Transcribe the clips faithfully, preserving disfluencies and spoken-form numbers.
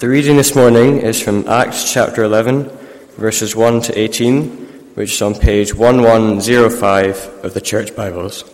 The reading this morning is from Acts chapter eleven, verses one to eighteen, which is on page eleven oh five of the Church Bibles.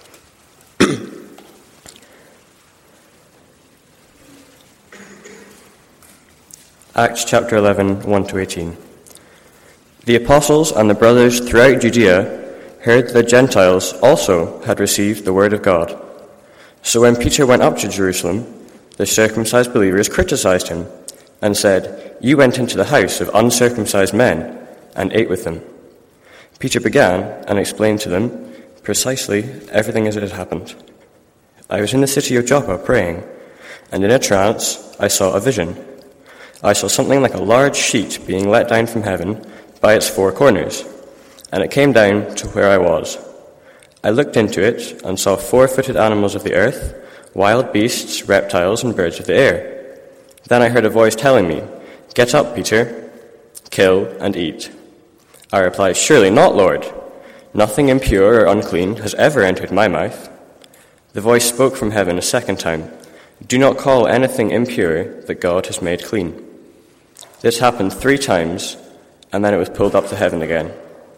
Acts chapter eleven, one to eighteen. The apostles and the brothers throughout Judea heard that the Gentiles also had received the word of God. So when Peter went up to Jerusalem, the circumcised believers criticized him and said, "You went into the house of uncircumcised men and ate with them." Peter began and explained to them precisely everything as it had happened. "I was in the city of Joppa praying, and in a trance I saw a vision. I saw something like a large sheet being let down from heaven by its four corners, and it came down to where I was. I looked into it and saw four-footed animals of the earth, wild beasts, reptiles, and birds of the air. Then I heard a voice telling me, 'Get up, Peter, kill and eat.' I replied, 'Surely not, Lord. Nothing impure or unclean has ever entered my mouth.' The voice spoke from heaven a second time, 'Do not call anything impure that God has made clean.' This happened three times, and then it was pulled up to heaven again.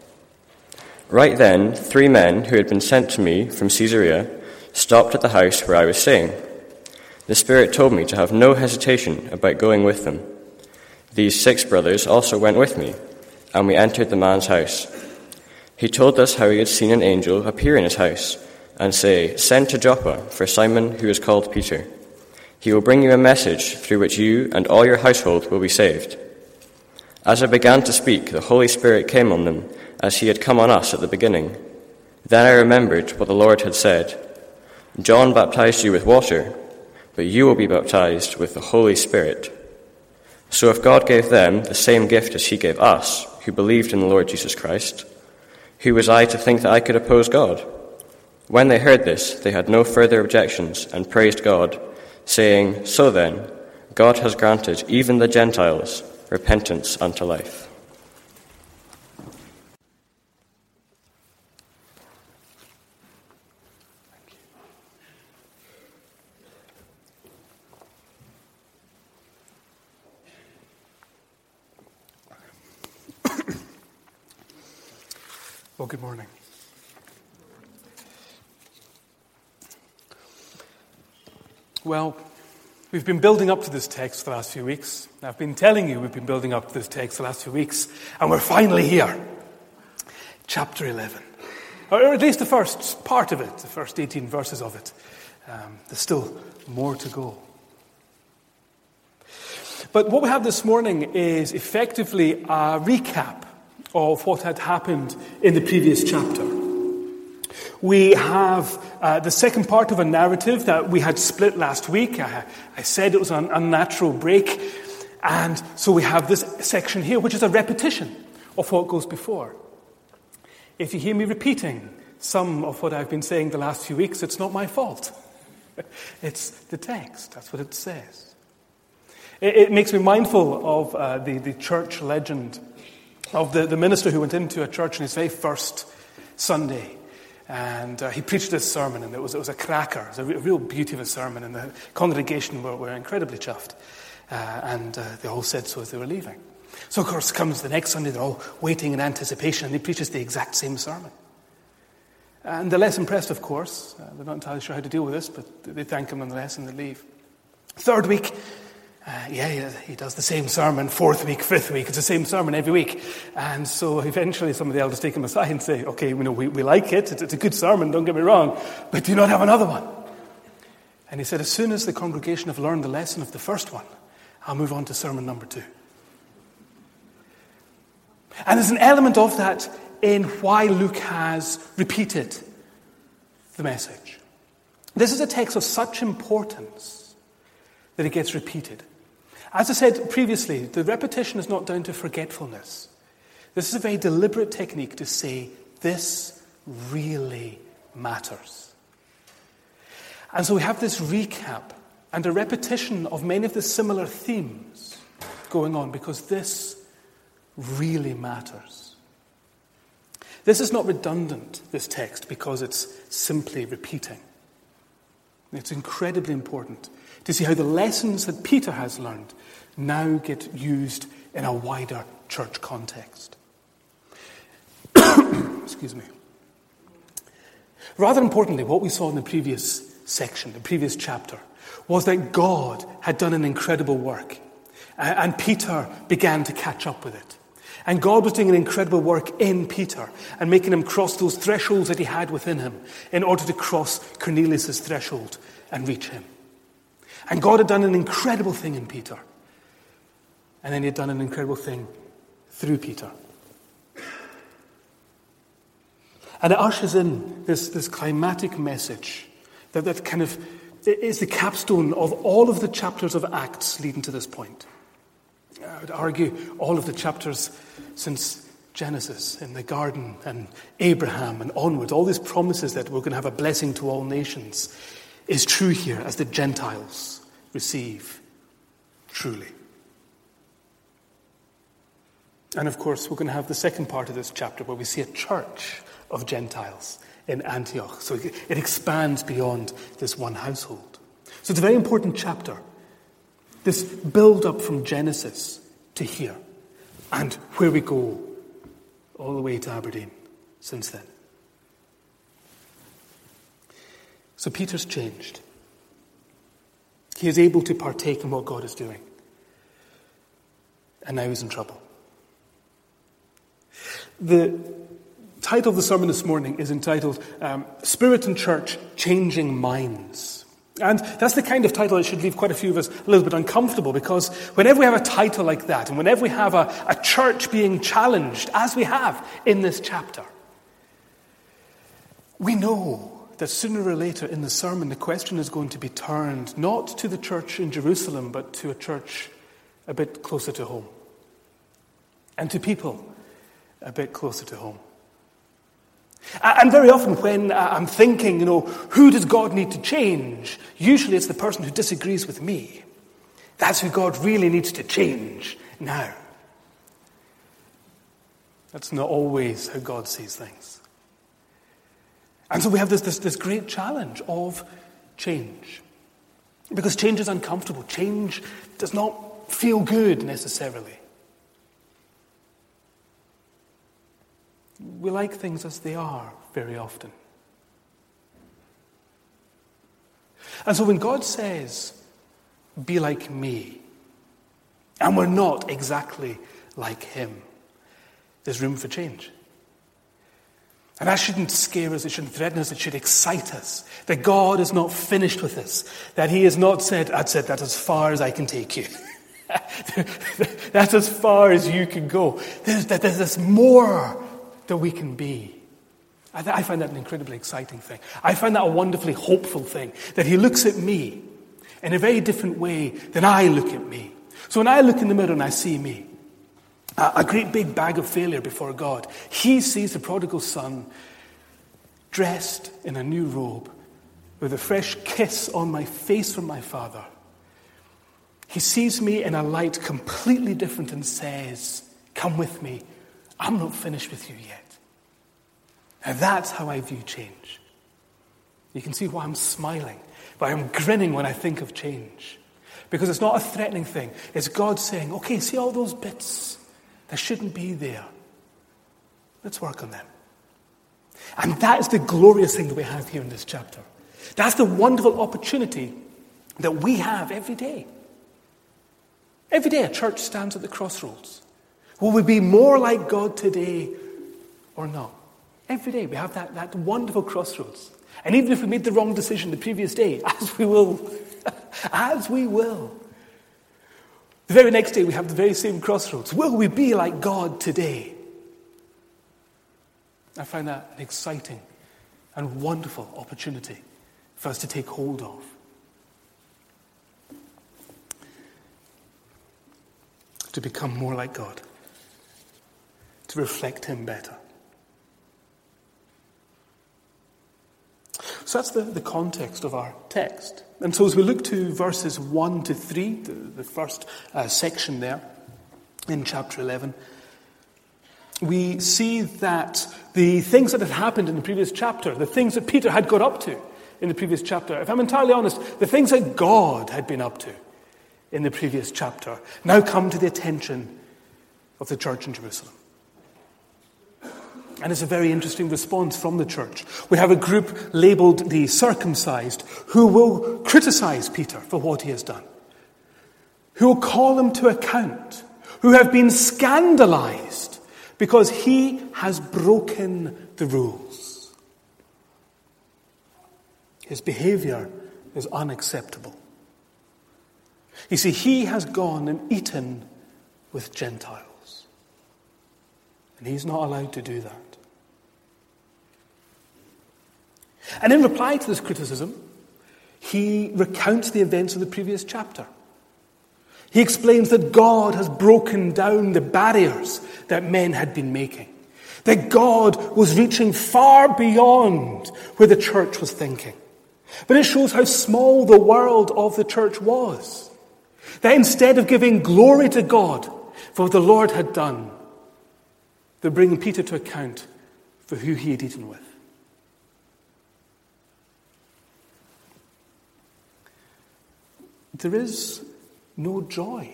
Right then, three men who had been sent to me from Caesarea stopped at the house where I was staying. The Spirit told me to have no hesitation about going with them. These six brothers also went with me, and we entered the man's house. He told us how he had seen an angel appear in his house and say, 'Send to Joppa for Simon who is called Peter. He will bring you a message through which you and all your household will be saved.' As I began to speak, the Holy Spirit came on them as he had come on us at the beginning. Then I remembered what the Lord had said, 'John baptized you with water, but you will be baptized with the Holy Spirit.' So if God gave them the same gift as he gave us, who believed in the Lord Jesus Christ, who was I to think that I could oppose God?" When they heard this, they had no further objections and praised God, saying, "So then, God has granted even the Gentiles repentance unto life." Well, good morning. Well, we've been building up to this text for the last few weeks. I've been telling you we've been building up to this text for the last few weeks, and we're finally here. Chapter eleven. Or at least the first part of it, the first eighteen verses of it. Um, there's still more to go. But what we have this morning is effectively a recap of what had happened in the previous chapter. We have uh, the second part of a narrative that we had split last week. I, I said it was an unnatural break. And so we have this section here, which is a repetition of what goes before. If you hear me repeating some of what I've been saying the last few weeks, it's not my fault. It's the text. That's what it says. It, it makes me mindful of uh, the, the church legend of the, the minister who went into a church on his very first Sunday. And uh, he preached this sermon, and it was it was a cracker. It was a re- real beauty of a sermon, and the congregation were, were incredibly chuffed. Uh, and uh, they all said so as they were leaving. So, of course, comes the next Sunday, they're all waiting in anticipation, and he preaches the exact same sermon. And they're less impressed, of course. Uh, they're not entirely sure how to deal with this, but they thank him nonetheless, and they leave. Third week, Uh, yeah, yeah, he does the same sermon. Fourth week, fifth week, it's the same sermon every week. And so eventually some of the elders take him aside and say, "Okay, you know, we, we like it. It's, it's a good sermon, don't get me wrong. But do you not have another one?" And he said, "As soon as the congregation have learned the lesson of the first one, I'll move on to sermon number two." And there's an element of that in why Luke has repeated the message. This is a text of such importance that it gets repeated. As I said previously, the repetition is not down to forgetfulness. This is a very deliberate technique to say, this really matters. And so we have this recap and a repetition of many of the similar themes going on because this really matters. This is not redundant, this text, because it's simply repeating. It's incredibly important to see how the lessons that Peter has learned now get used in a wider church context. Excuse me. Rather importantly, what we saw in the previous section, the previous chapter, was that God had done an incredible work, and Peter began to catch up with it. And God was doing an incredible work in Peter and making him cross those thresholds that he had within him in order to cross Cornelius' threshold and reach him. And God had done an incredible thing in Peter. And then he had done an incredible thing through Peter. And it ushers in this, this climatic message that, that kind of is the capstone of all of the chapters of Acts leading to this point. I would argue all of the chapters since Genesis in the garden and Abraham and onwards, all these promises that we're going to have a blessing to all nations is true here as the Gentiles receive truly. And of course, we're going to have the second part of this chapter where we see a church of Gentiles in Antioch. So it expands beyond this one household. So it's a very important chapter. This build-up from Genesis to here, and where we go all the way to Aberdeen since then. So Peter's changed. He is able to partake in what God is doing. And now he's in trouble. The title of the sermon this morning is entitled um, Spirit and Church Changing Minds. And that's the kind of title that should leave quite a few of us a little bit uncomfortable, because whenever we have a title like that, and whenever we have a, a church being challenged, as we have in this chapter, we know that sooner or later in the sermon the question is going to be turned not to the church in Jerusalem, but to a church a bit closer to home. And to people a bit closer to home. And very often when I'm thinking, you know, who does God need to change? Usually it's the person who disagrees with me. That's who God really needs to change now. That's not always how God sees things. And so we have this, this, this great challenge of change. Because change is uncomfortable. Change does not feel good necessarily. We like things as they are very often. And so when God says, be like me, and we're not exactly like him, there's room for change. And that shouldn't scare us, it shouldn't threaten us, it should excite us. That God is not finished with us. That he has not said, I'd said that's as far as I can take you. That's as far as you can go. There's, there's this more that we can be. I, th- I find that an incredibly exciting thing. I find that a wonderfully hopeful thing, that he looks at me in a very different way than I look at me. So when I look in the mirror and I see me, a, a great big bag of failure before God, he sees the prodigal son dressed in a new robe with a fresh kiss on my face from my father. He sees me in a light completely different and says, come with me. I'm not finished with you yet. Now that's how I view change. You can see why I'm smiling, why I'm grinning when I think of change. Because it's not a threatening thing. It's God saying, okay, see all those bits that shouldn't be there. Let's work on them. And that is the glorious thing that we have here in this chapter. That's the wonderful opportunity that we have every day. Every day a church stands at the crossroads. Will we be more like God today or not? Every day we have that, that wonderful crossroads. And even if we made the wrong decision the previous day, as we will, as we will, the very next day we have the very same crossroads. Will we be like God today? I find that an exciting and wonderful opportunity for us to take hold of. To become more like God. To reflect him better. So that's the, the context of our text. And so as we look to verses one to three, the, the first uh, section there in chapter eleven, we see that the things that had happened in the previous chapter, the things that Peter had got up to, in the previous chapter, if I'm entirely honest, the things that God had been up to in the previous chapter now come to the attention of the church in Jerusalem. And it's a very interesting response from the church. We have a group labeled the circumcised who will criticize Peter for what he has done, who will call him to account, who have been scandalized because he has broken the rules. His behavior is unacceptable. You see, he has gone and eaten with Gentiles, and he's not allowed to do that. And in reply to this criticism, he recounts the events of the previous chapter. He explains that God has broken down the barriers that men had been making. That God was reaching far beyond where the church was thinking. But it shows how small the world of the church was. That instead of giving glory to God for what the Lord had done, they're bringing Peter to account for who he had eaten with. There is no joy.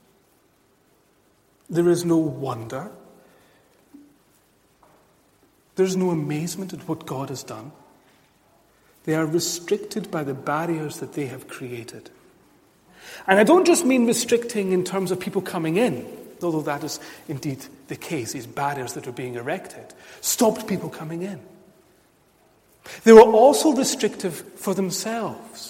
There is no wonder. There's no amazement at what God has done. They are restricted by the barriers that they have created. And I don't just mean restricting in terms of people coming in, although that is indeed the case. These barriers that are being erected stopped people coming in. They were also restrictive for themselves.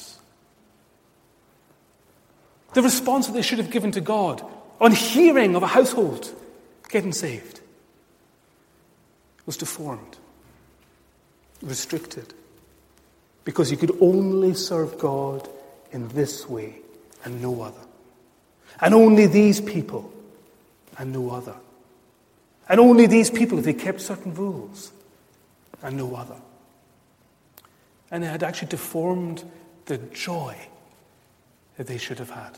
The response that they should have given to God on hearing of a household getting saved was deformed, restricted, because you could only serve God in this way and no other. And only these people and no other. And only these people if they kept certain rules and no other. And it had actually deformed the joy that they should have had.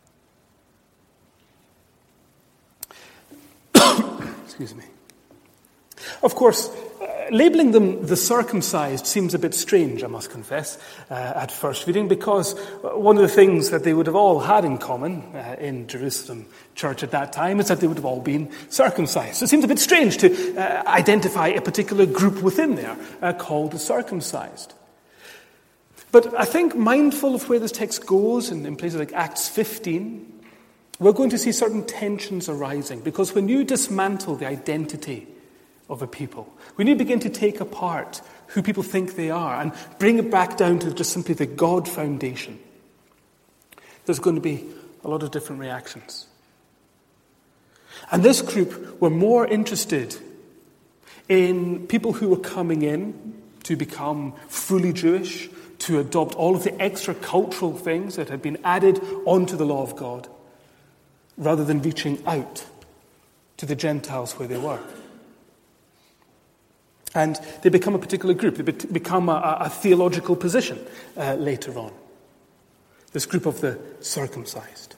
Excuse me. Of course, uh, labeling them the circumcised seems a bit strange, I must confess, uh, at first reading, because one of the things that they would have all had in common uh, in Jerusalem church at that time is that they would have all been circumcised. So it seems a bit strange to uh, identify a particular group within there uh, called the circumcised. But I think, mindful of where this text goes, in, in places like Acts fifteen, we're going to see certain tensions arising, because when you dismantle the identity of a people, when you begin to take apart who people think they are and bring it back down to just simply the God foundation, there's going to be a lot of different reactions. And this group were more interested in people who were coming in to become fully Jewish, to adopt all of the extra cultural things that had been added onto the law of God, rather than reaching out to the Gentiles where they were. And they become a particular group. They become a, a theological position uh, later on. This group of the circumcised.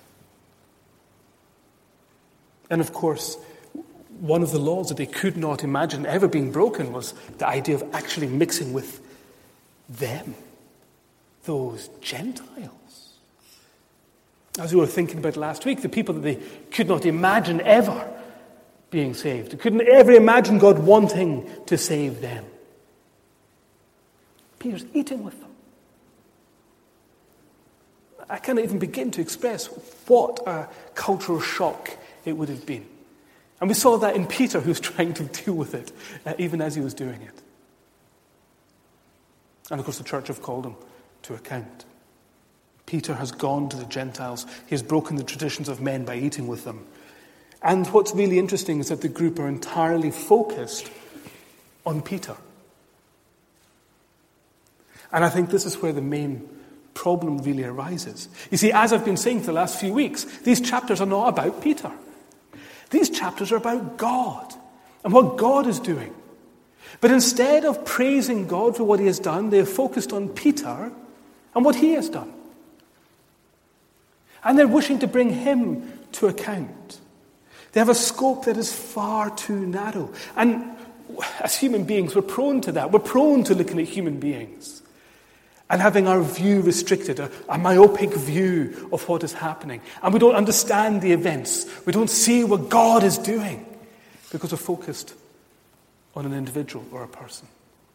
And of course, one of the laws that they could not imagine ever being broken was the idea of actually mixing with them, those Gentiles. As we were thinking about last week, the people that they could not imagine ever being saved. They couldn't ever imagine God wanting to save them. Peter's eating with them. I can't even begin to express what a cultural shock it would have been. And we saw that in Peter, who's trying to deal with it, uh, even as he was doing it. And of course the church have called him to account. Peter has gone to the Gentiles. He has broken the traditions of men by eating with them. And what's really interesting is that the group are entirely focused on Peter. And I think this is where the main problem really arises. You see, as I've been saying for the last few weeks, these chapters are not about Peter. These chapters are about God and what God is doing. But instead of praising God for what he has done, they have focused on Peter and what he has done. And they're wishing to bring him to account. They have a scope that is far too narrow. And as human beings, we're prone to that. We're prone to looking at human beings and having our view restricted, a, a myopic view of what is happening. And we don't understand the events. We don't see what God is doing because we're focused on an individual or a person.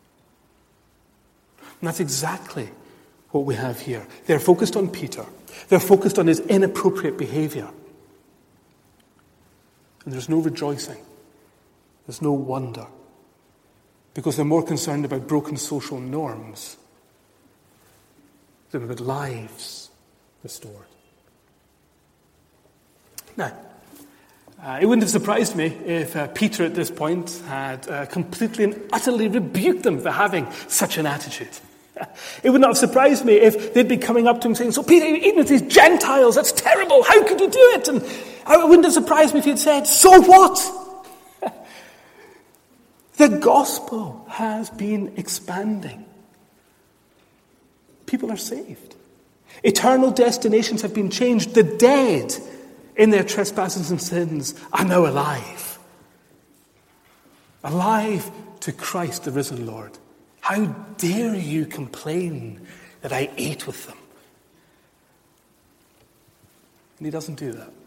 And that's exactly what we have here. They're focused on Peter. They're focused on his inappropriate behavior. And there's no rejoicing. There's no wonder. Because they're more concerned about broken social norms than about lives restored. Now, uh, it wouldn't have surprised me if uh, Peter at this point had uh, completely and utterly rebuked them for having such an attitude. It would not have surprised me if they'd be coming up to him saying, "So Peter, you're eating with these Gentiles, that's terrible, how could you do it?" And it wouldn't have surprised me if he'd said, "So what?" The gospel has been expanding. People are saved. Eternal destinations have been changed. The dead in their trespasses and sins are now alive. Alive to Christ, the risen Lord. How dare you complain that I ate with them? And he doesn't do that.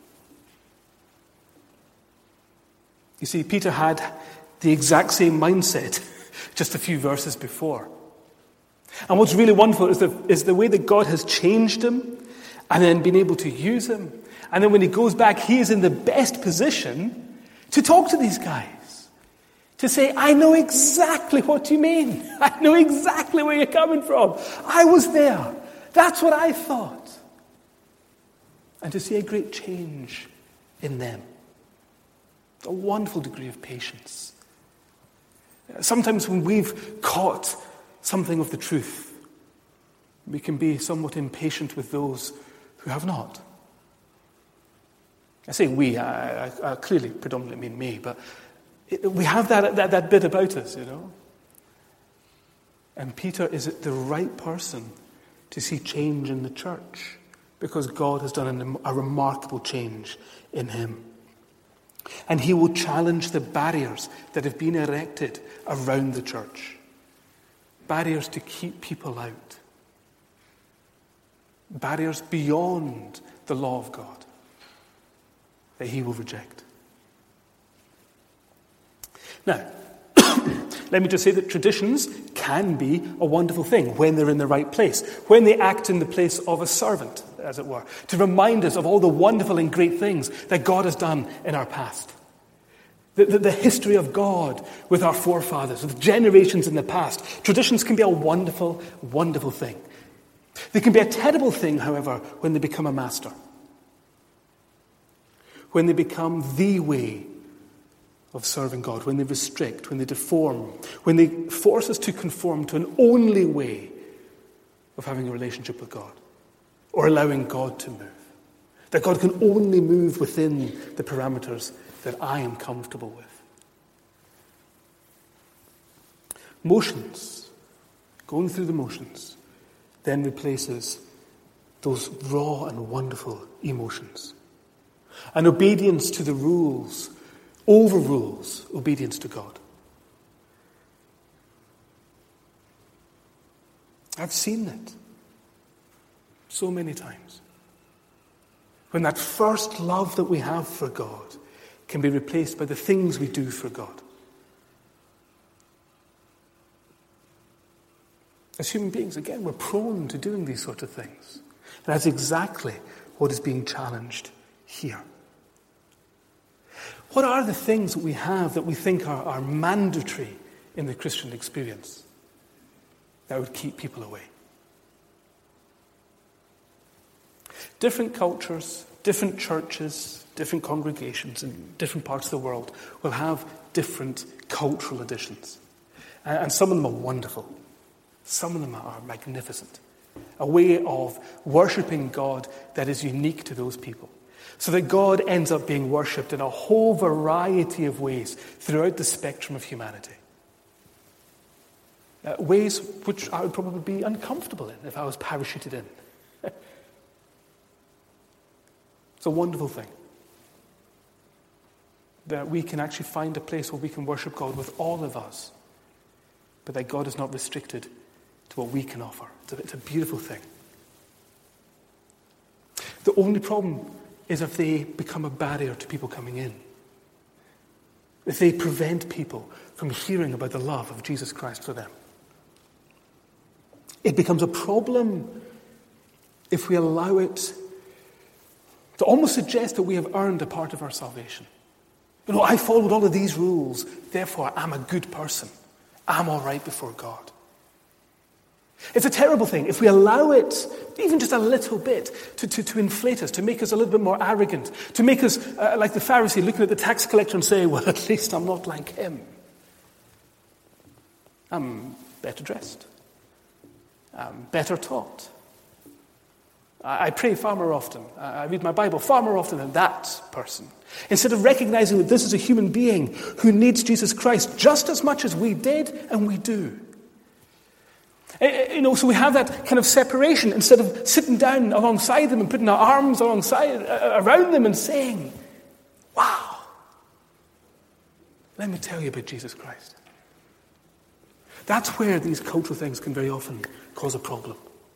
You see, Peter had the exact same mindset just a few verses before. And what's really wonderful is the, is the way that God has changed him and then been able to use him. And then when he goes back, he is in the best position to talk to these guys. To say, I know exactly what you mean. I know exactly where you're coming from. I was there. That's what I thought. And to see a great change in them. A wonderful degree of patience. Sometimes when we've caught something of the truth, we can be somewhat impatient with those who have not. I say we, I, I, I clearly predominantly mean me, but it, we have that, that, that bit about us, you know. And Peter is the right person to see change in the church because God has done a, a remarkable change in him. And he will challenge the barriers that have been erected around the church. Barriers to keep people out. Barriers beyond the law of God that he will reject. Now, let me just say that traditions can be a wonderful thing when they're in the right place, when they act in the place of a servant, as it were, to remind us of all the wonderful and great things that God has done in our past. The, the, the history of God with our forefathers, with generations in the past. Traditions can be a wonderful, wonderful thing. They can be a terrible thing, however, when they become a master. When they become the way of serving God, when they restrict, when they deform, when they force us to conform to an only way of having a relationship with God, or allowing God to move. That God can only move within the parameters that I am comfortable with. Motions, going through the motions, then replaces those raw and wonderful emotions. And obedience to the rules overrules obedience to God. I've seen it so many times. When that first love that we have for God can be replaced by the things we do for God. As human beings, again, we're prone to doing these sort of things. And that's exactly what is being challenged here. What are the things that we have that we think are, are mandatory in the Christian experience that would keep people away? Different cultures, different churches, different congregations in different parts of the world will have different cultural additions. And some of them are wonderful. Some of them are magnificent. A way of worshipping God that is unique to those people. So that God ends up being worshipped in a whole variety of ways throughout the spectrum of humanity. Uh, ways which I would probably be uncomfortable in if I was parachuted in. It's a wonderful thing. That we can actually find a place where we can worship God with all of us. But that God is not restricted to what we can offer. It's a, it's a beautiful thing. The only problem is if they become a barrier to people coming in. If they prevent people from hearing about the love of Jesus Christ for them. It becomes a problem if we allow it to almost suggest that we have earned a part of our salvation. You know, I followed all of these rules, therefore I'm a good person. I'm all right before God. It's a terrible thing if we allow it, even just a little bit, to, to, to inflate us, to make us a little bit more arrogant, to make us uh, like the Pharisee looking at the tax collector and saying, well, at least I'm not like him. I'm better dressed. I'm better taught. I, I pray far more often. I, I read my Bible far more often than that person. Instead of recognizing that this is a human being who needs Jesus Christ just as much as we did and we do. You know, so we have that kind of separation instead of sitting down alongside them and putting our arms alongside, uh, around them and saying, wow, let me tell you about Jesus Christ. That's where these cultural things can very often cause a problem.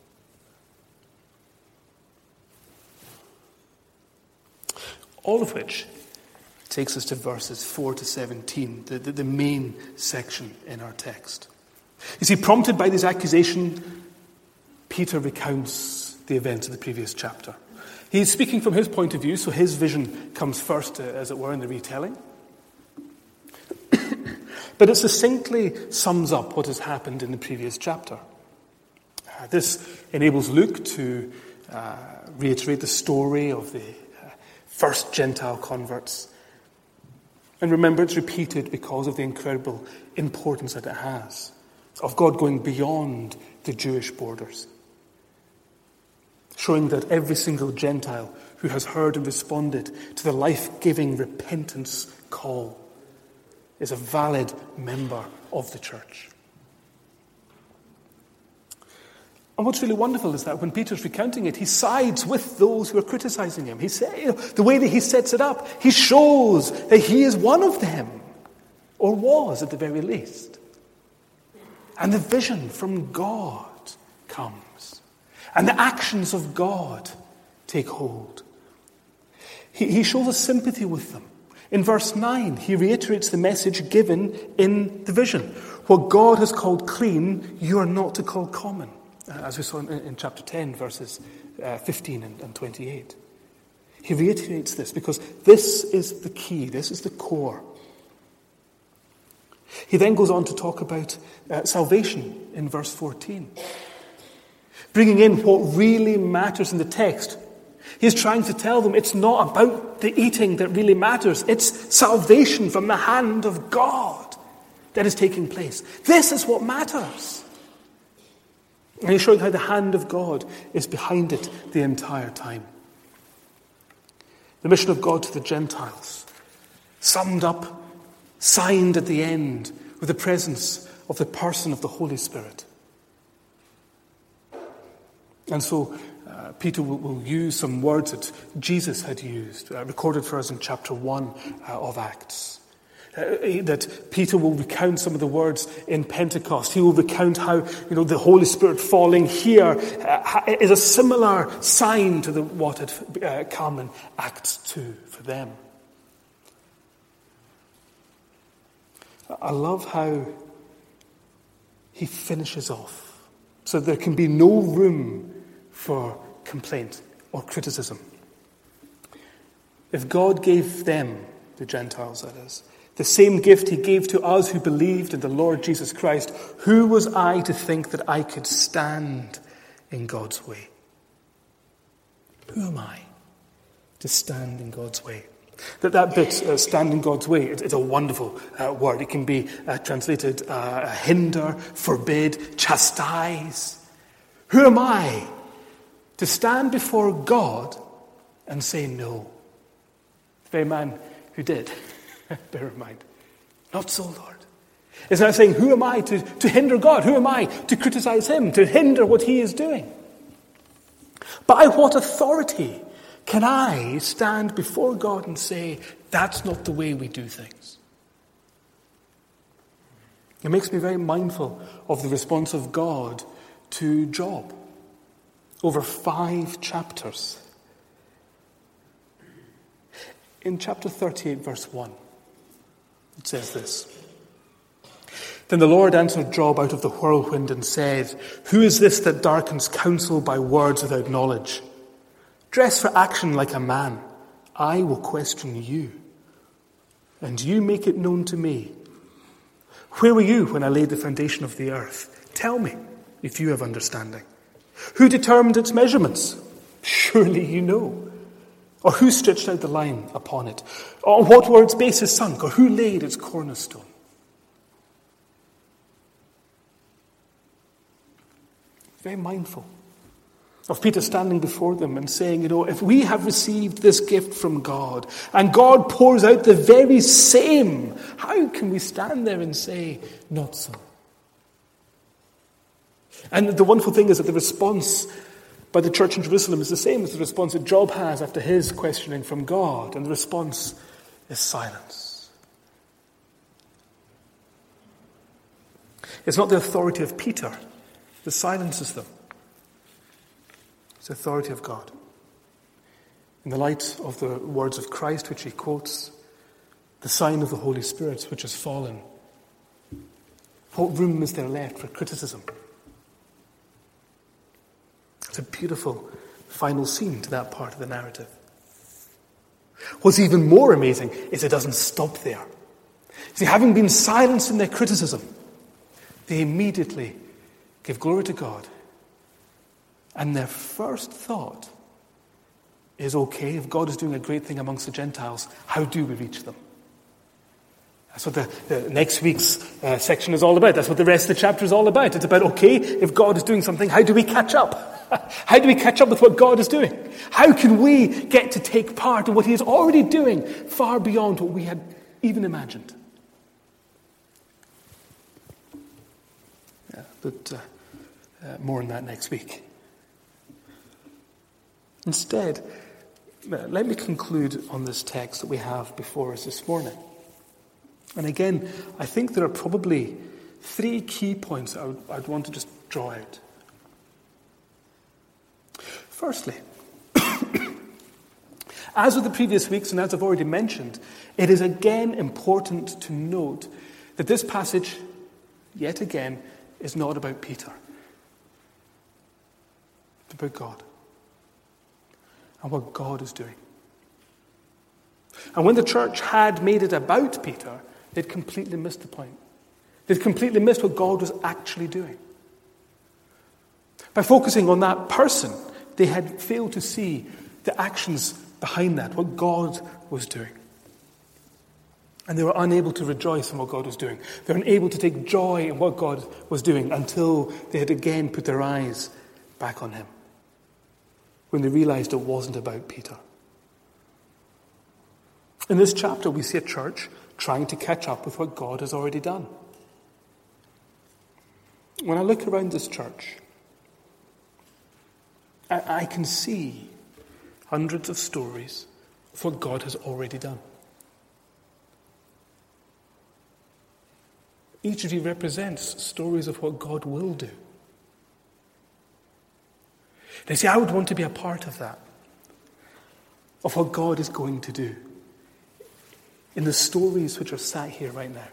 All of which takes us to verses four to seventeen, the, the, the main section in our text. You see, prompted by this accusation, Peter recounts the events of the previous chapter. He's speaking from his point of view, so his vision comes first, uh, as it were, in the retelling. But it succinctly sums up what has happened in the previous chapter. Uh, this enables Luke to uh, reiterate the story of the uh, first Gentile converts. And remember, it's repeated because of the incredible importance that it has, of God going beyond the Jewish borders, showing that every single Gentile who has heard and responded to the life-giving repentance call is a valid member of the church. And what's really wonderful is that when Peter's recounting it, he sides with those who are criticizing him. He say, you know, the way that he sets it up, he shows that he is one of them, or was at the very least. And the vision from God comes. And the actions of God take hold. He, he shows us sympathy with them. In verse nine, he reiterates the message given in the vision. What God has called clean, you are not to call common. As we saw in, in chapter ten, verses uh, fifteen and, and twenty-eight. He reiterates this because this is the key, this is the core. He then goes on to talk about uh, salvation in verse fourteen. Bringing in what really matters in the text. He's trying to tell them it's not about the eating that really matters. It's salvation from the hand of God that is taking place. This is what matters. And he's showing how the hand of God is behind it the entire time. The mission of God to the Gentiles, summed up, signed at the end with the presence of the person of the Holy Spirit. And so uh, Peter will, will use some words that Jesus had used, uh, recorded for us in chapter one uh, of Acts. Uh, that Peter will recount some of the words in Pentecost. He will recount how, you know, the Holy Spirit falling here uh, is a similar sign to the, what had uh, come in Acts two for them. I love how he finishes off, so there can be no room for complaint or criticism. If God gave them, the Gentiles that is, the same gift he gave to us who believed in the Lord Jesus Christ, who was I to think that I could stand in God's way? Who am I to stand in God's way? That that bit, uh, stand in God's way, it, it's a wonderful uh, word. It can be uh, translated uh, hinder, forbid, chastise. Who am I to stand before God and say no? The very man who did, bear in mind. Not so, Lord. It's not saying, who am I to, to hinder God? Who am I to criticize him, to hinder what he is doing? By what authority can I stand before God and say, that's not the way we do things? It makes me very mindful of the response of God to Job over five chapters. In chapter thirty-eight, verse one, it says this. Then the Lord answered Job out of the whirlwind and said, "Who is this that darkens counsel by words without knowledge? Dress for action like a man. I will question you, and you make it known to me. Where were you when I laid the foundation of the earth? Tell me, if you have understanding. Who determined its measurements? Surely you know. Or who stretched out the line upon it? Or what were its bases sunk? Or who laid its cornerstone?" Very mindful of Peter standing before them and saying, you know, if we have received this gift from God and God pours out the very same, how can we stand there and say, not so? And the wonderful thing is that the response by the church in Jerusalem is the same as the response that Job has after his questioning from God. And the response is silence. It's not the authority of Peter that silences them. It's the authority of God. In the light of the words of Christ, which he quotes, the sign of the Holy Spirit, which has fallen, what room is there left for criticism? It's a beautiful final scene to that part of the narrative. What's even more amazing is it doesn't stop there. See, having been silenced in their criticism, they immediately give glory to God. And their first thought is, okay, if God is doing a great thing amongst the Gentiles, how do we reach them? That's what the, the next week's uh, section is all about. That's what the rest of the chapter is all about. It's about, okay, if God is doing something, how do we catch up? How do we catch up with what God is doing? How can we get to take part in what he is already doing far beyond what we had even imagined? Yeah, but uh, uh, more on that next week. Instead, let me conclude on this text that we have before us this morning. And again, I think there are probably three key points I would, I'd want to just draw out. Firstly, as with the previous weeks, and as I've already mentioned, it is again important to note that this passage, yet again, is not about Peter. It's about God and what God is doing. And when the church had made it about Peter, they'd completely missed the point. They'd completely missed what God was actually doing. By focusing on that person, they had failed to see the actions behind that, what God was doing. And they were unable to rejoice in what God was doing. They were unable to take joy in what God was doing until they had again put their eyes back on him, when they realized it wasn't about Peter. In this chapter, we see a church trying to catch up with what God has already done. When I look around this church, I, I can see hundreds of stories of what God has already done. Each of you represents stories of what God will do. Now, see, I would want to be a part of that, of what God is going to do in the stories which are sat here right now.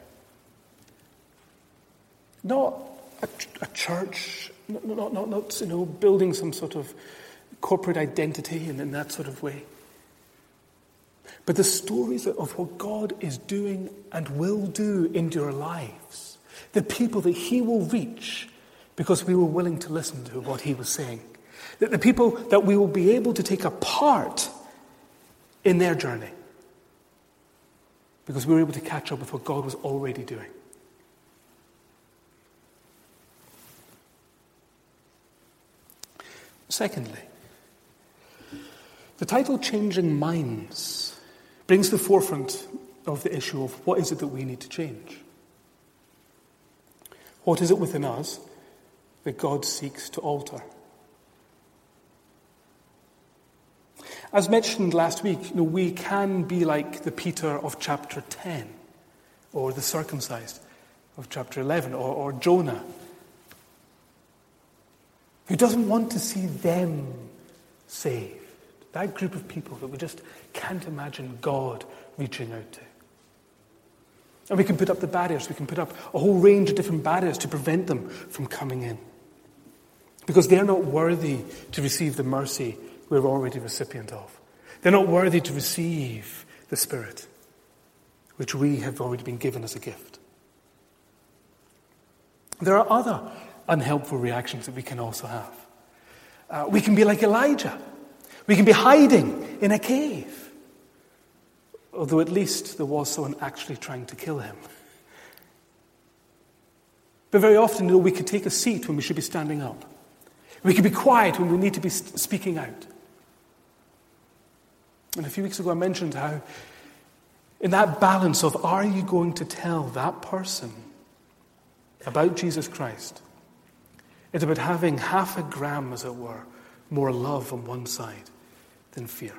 Not a, a church, not, not, not, not you know, building some sort of corporate identity in, in that sort of way. But the stories of what God is doing and will do in your lives. The people that he will reach because we were willing to listen to what he was saying. The, the people that we will be able to take a part in their journey. Because we were able to catch up with what God was already doing. Secondly, the title Changing Minds brings to the forefront of the issue of what is it that we need to change. What is it within us that God seeks to alter? As mentioned last week, you know, we can be like the Peter of chapter ten, or the circumcised of chapter eleven, or, or Jonah. who doesn't want to see them saved. That group of people that we just can't imagine God reaching out to. And we can put up the barriers. We can put up a whole range of different barriers to prevent them from coming in. Because they're not worthy to receive the mercy we're already recipient of. They're not worthy to receive the Spirit, which we have already been given as a gift. There are other unhelpful reactions that we can also have. Uh, we can be like Elijah. We can be hiding in a cave. Although at least there was someone actually trying to kill him. But very often, you know, we could take a seat when we should be standing up. We could be quiet when we need to be speaking out. And a few weeks ago I mentioned how in that balance of, are you going to tell that person about Jesus Christ? It's about having half a gram, as it were, more love on one side than fear.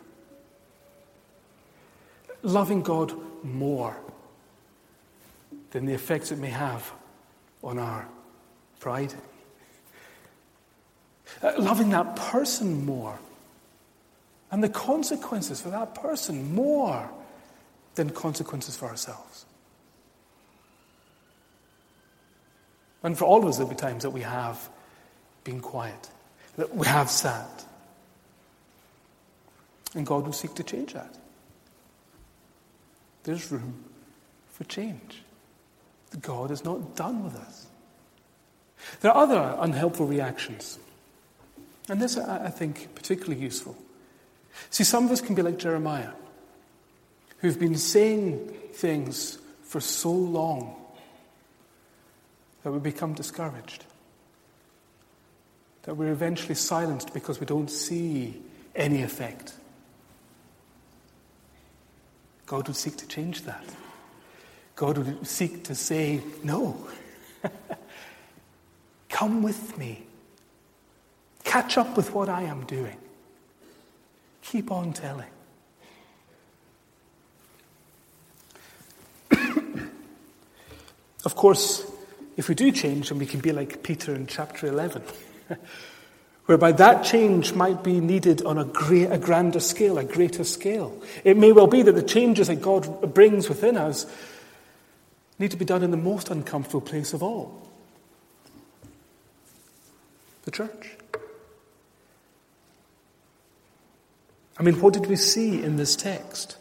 Loving God more than the effects it may have on our pride. Uh, loving that person more and the consequences for that person more than consequences for ourselves. And for all of us, there'll be times that we have been quiet, that we have sat. And God will seek to change that. There's room for change. God is not done with us. There are other unhelpful reactions. And this, I think, particularly useful. See, some of us can be like Jeremiah, who've been saying things for so long that we become discouraged. That we're eventually silenced because we don't see any effect. God would seek to change that. God would seek to say, no. Come with me. Catch up with what I am doing. Keep on telling. Of course, if we do change, then we can be like Peter in chapter eleven, whereby that change might be needed on a, great, a grander scale, a greater scale. It may well be that the changes that God brings within us need to be done in the most uncomfortable place of all, the church. I mean, what did we see in this text?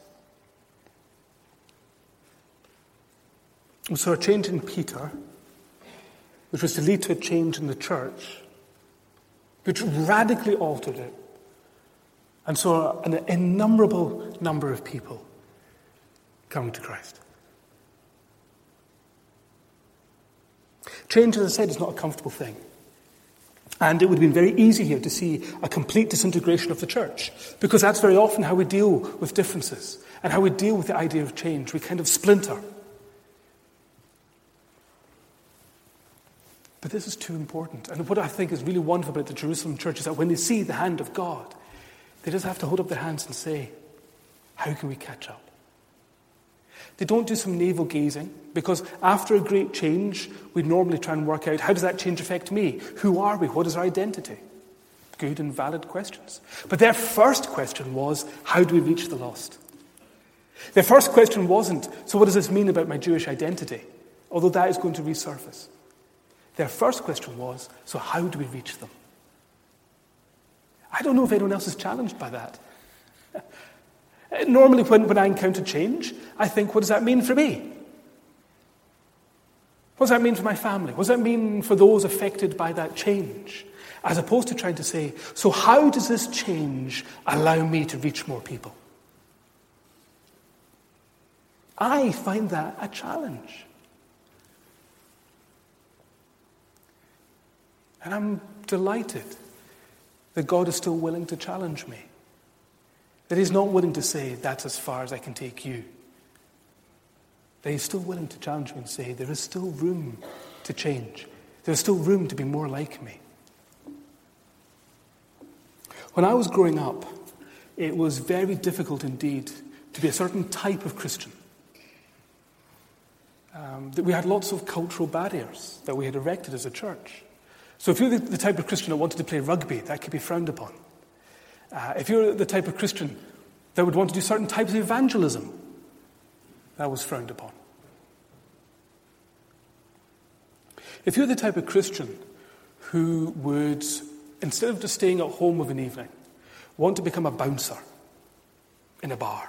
We saw a change in Peter, which was to lead to a change in the church, which radically altered it, and saw an innumerable number of people coming to Christ. Change, as I said, is not a comfortable thing. And it would have been very easy here to see a complete disintegration of the church, because that's very often how we deal with differences and how we deal with the idea of change. We kind of splinter. But this is too important. And what I think is really wonderful about the Jerusalem church is that when they see the hand of God, they just have to hold up their hands and say, how can we catch up? They don't do some navel gazing, because after a great change, we normally try and work out, how does that change affect me? Who are we? What is our identity? Good and valid questions. But their first question was, how do we reach the lost? Their first question wasn't, so what does this mean about my Jewish identity? Although that is going to resurface. Their first question was, so how do we reach them? I don't know if anyone else is challenged by that. Normally when, when I encounter change, I think, what does that mean for me? What does that mean for my family? What does that mean for those affected by that change? As opposed to trying to say, so how does this change allow me to reach more people? I find that a challenge. And I'm delighted that God is still willing to challenge me. That he's not willing to say, that's as far as I can take you. That he's still willing to challenge me and say, there is still room to change. There is still room to be more like me. When I was growing up, it was very difficult indeed to be a certain type of Christian. Um, that we had lots of cultural barriers that we had erected as a church. So if you're the, the type of Christian that wanted to play rugby, that could be frowned upon. Uh, if you're the type of Christian that would want to do certain types of evangelism, that was frowned upon. If you're the type of Christian who would, instead of just staying at home of an evening, want to become a bouncer in a bar,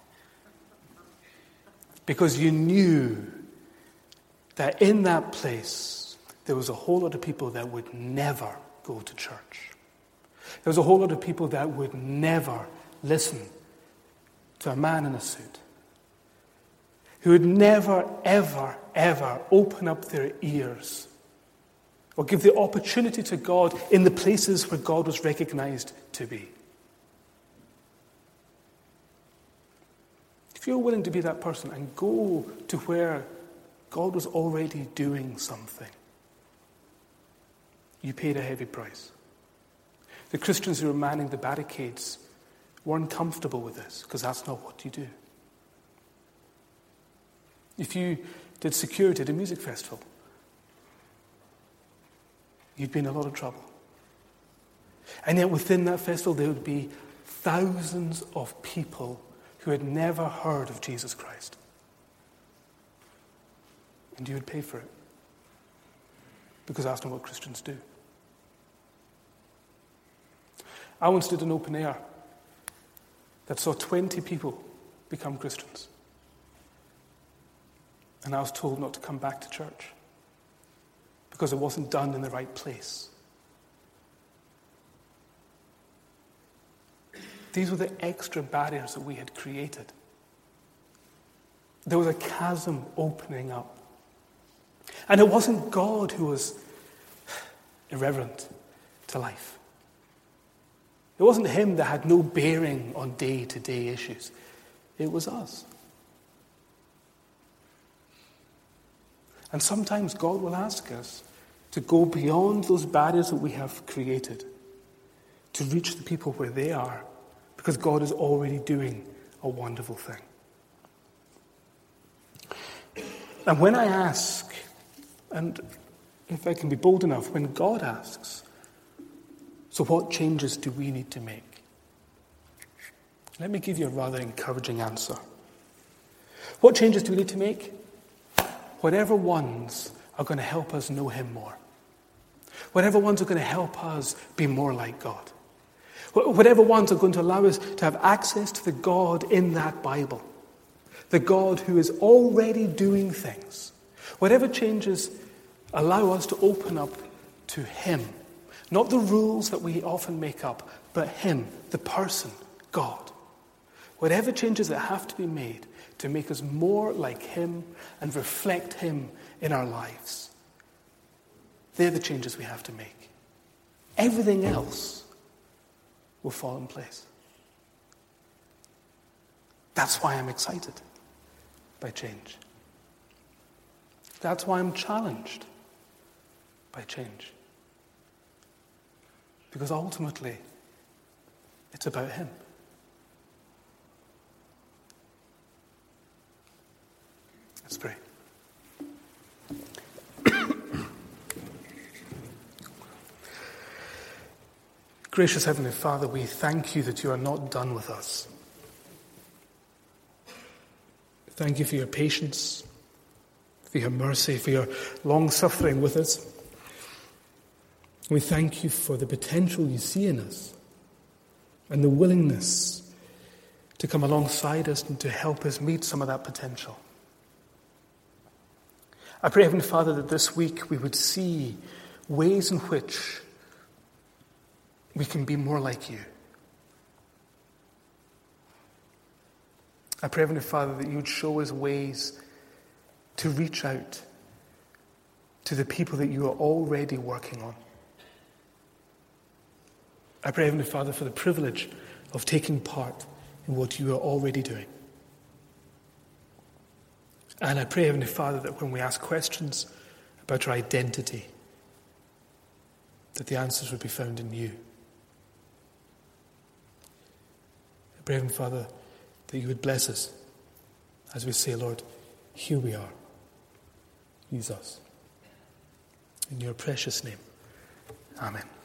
because you knew that in that place there was a whole lot of people that would never go to church. There was a whole lot of people that would never listen to a man in a suit, who would never, ever, ever open up their ears or give the opportunity to God in the places where God was recognized to be. If you're willing to be that person and go to where God was already doing something, you paid a heavy price. The Christians who were manning the barricades weren't comfortable with this, because that's not what you do. If you did security at a music festival, you'd be in a lot of trouble. And yet within that festival there would be thousands of people who had never heard of Jesus Christ. And you would pay for it. Because that's not what Christians do. I once did an open air that saw twenty people become Christians. And I was told not to come back to church because it wasn't done in the right place. These were the extra barriers that we had created. There was a chasm opening up. And it wasn't God who was irreverent to life. It wasn't him that had no bearing on day-to-day issues. It was us. And sometimes God will ask us to go beyond those barriers that we have created, to reach the people where they are, because God is already doing a wonderful thing. And when I ask, and if I can be bold enough, when God asks, so what changes do we need to make? Let me give you a rather encouraging answer. What changes do we need to make? Whatever ones are going to help us know him more. Whatever ones are going to help us be more like God. Whatever ones are going to allow us to have access to the God in that Bible. The God who is already doing things. Whatever changes allow us to open up to him. Not the rules that we often make up, but him, the person, God. Whatever changes that have to be made to make us more like him and reflect him in our lives. They're the changes we have to make. Everything else will fall in place. That's why I'm excited by change. That's why I'm challenged by change. Because ultimately, it's about him. Let's pray. Gracious Heavenly Father, we thank you that you are not done with us. Thank you for your patience, for your mercy, for your long-suffering with us. We thank you for the potential you see in us and the willingness to come alongside us and to help us meet some of that potential. I pray, Heavenly Father, that this week we would see ways in which we can be more like you. I pray, Heavenly Father, that you would show us ways to reach out to the people that you are already working on. I pray, Heavenly Father, for the privilege of taking part in what you are already doing. And I pray, Heavenly Father, that when we ask questions about our identity, that the answers would be found in you. I pray, Heavenly Father, that you would bless us as we say, Lord, here we are. Use us. In your precious name, Amen.